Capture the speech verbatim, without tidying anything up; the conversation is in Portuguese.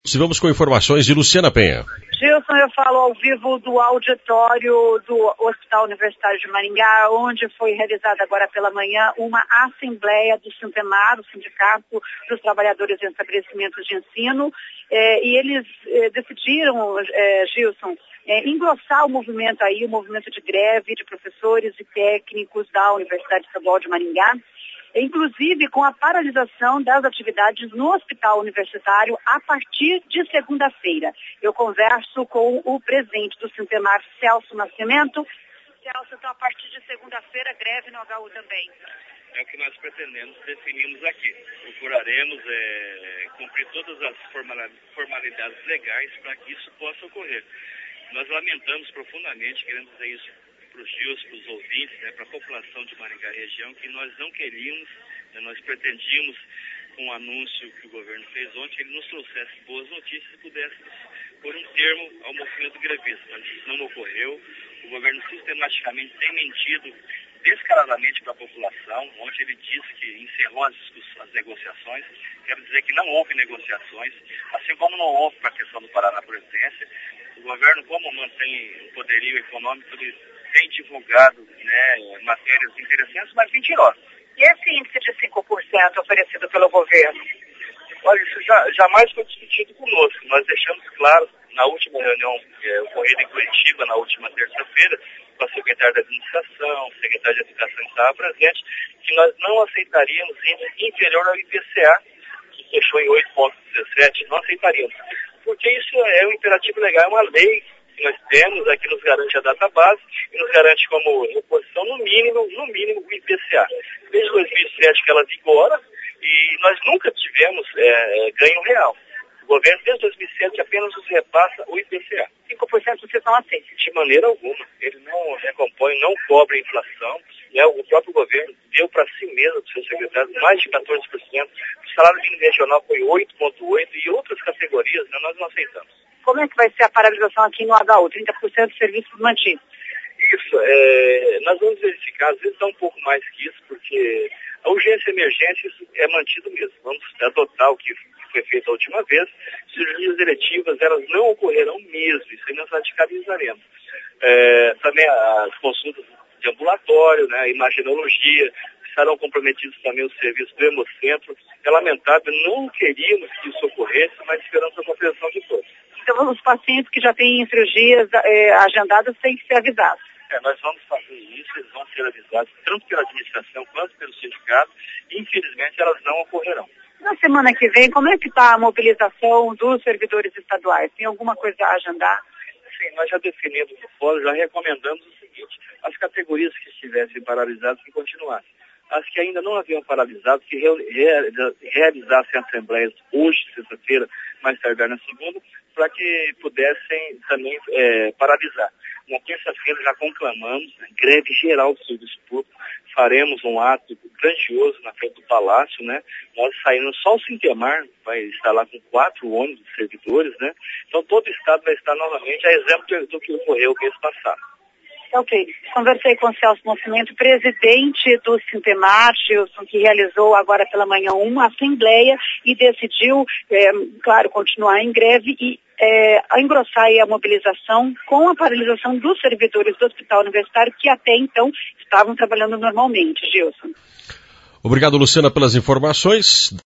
Vamos com informações de Luciana Penha. Gilson, eu falo ao vivo do auditório do Hospital Universitário de Maringá, onde foi realizada agora pela manhã uma assembleia do Sintemar, o Sindicato dos Trabalhadores em Estabelecimentos de Ensino, eh, e eles eh, decidiram, eh, Gilson, eh, engrossar o movimento aí, o movimento de greve de professores e técnicos da Universidade Estadual de Maringá, inclusive com a paralisação das atividades no hospital universitário a partir de segunda-feira. Eu converso com o presidente do Sintemar, Celso Nascimento. Celso, então a partir de segunda-feira, greve no H U também. É o que nós pretendemos, definimos aqui. Procuraremos é, cumprir todas as formalidades legais para que isso possa ocorrer. Nós lamentamos profundamente, queremos dizer isso para os G I Os, para os ouvintes, né, para a população de Maringá e região, que nós não queríamos, né, nós pretendíamos, com o anúncio que o governo fez ontem, ele nos trouxesse boas notícias e pudéssemos pôr um termo ao movimento grevista. Mas isso não ocorreu. O governo sistematicamente tem mentido descaradamente para a população. Ontem ele disse que encerrou as, as negociações. Quero dizer que não houve negociações, assim como não houve para a questão do Paraná Previdência. O governo, como mantém o poderio econômico, ele tem divulgado, né, matérias interessantes, mas mentirosas. E esse índice de cinco por cento oferecido pelo governo? Olha, isso já, jamais foi discutido conosco. Nós deixamos claro na última reunião é, ocorrida em Curitiba, na última terça-feira, com a secretária da Administração, o secretário de Educação que estava presente, que nós não aceitaríamos índice inferior ao I P C A, que fechou em oito vírgula dezessete, não aceitaríamos. Porque isso é um imperativo legal, é uma lei que nós temos, aqui nos garante a database e nos garante como reposição no mínimo, no mínimo o I P C A. Desde dois mil e sete que ela vigora e nós nunca tivemos é, ganho real. O governo desde dois mil e sete apenas nos repassa o I P C A. cinco por cento vocês não aceitam? De maneira alguma. Ele não recompõe, não cobra a inflação. Né? O próprio governo deu para si mesmo, para o seu secretário, mais de quatorze por cento. O salário mínimo regional foi oito vírgula oito por cento e outras categorias, né, nós não aceitamos. Como é que vai ser a paralisação aqui no H U? trinta por cento de serviços mantidos? Isso, é, nós vamos verificar, às vezes dá um pouco mais que isso, porque a urgência e emergência isso é mantido mesmo. Vamos adotar o que foi feito a última vez. Cirurgias eletivas, elas não ocorrerão mesmo, isso aí nós radicalizaremos. É, também as consultas de ambulatório, né, a imaginologia, estarão comprometidos também os serviços do Hemocentro. É lamentável, não queríamos que isso ocorresse, mas esperamos a compreensão de todos. Então, os pacientes que já têm cirurgias é, agendadas têm que ser avisados. É, nós vamos fazer isso, eles vão ser avisados tanto pela administração quanto pelo sindicato. Infelizmente, elas não ocorrerão. Na semana que vem, como é que está a mobilização dos servidores estaduais? Tem alguma coisa a agendar? Sim, nós já definimos no fórum, já recomendamos o seguinte: as categorias que estivessem paralisadas que continuassem. As que ainda não haviam paralisado, que realizassem assembleias hoje, sexta-feira, mais tardar na segunda, para que pudessem também é, paralisar. Na terça-feira já conclamamos, né, greve geral do serviço público, faremos um ato grandioso na frente do Palácio, né? Nós saímos, só o Sintemar vai estar lá com quatro ônibus de servidores, né? Então todo o Estado vai estar novamente a exemplo do que ocorreu o mês passado. Ok. Conversei com o Celso Nascimento, presidente do Sintemar, Gilson, que realizou agora pela manhã uma assembleia e decidiu, é, claro, continuar em greve e é, engrossar aí a mobilização com a paralisação dos servidores do Hospital Universitário, que até então estavam trabalhando normalmente, Gilson. Obrigado, Luciana, pelas informações.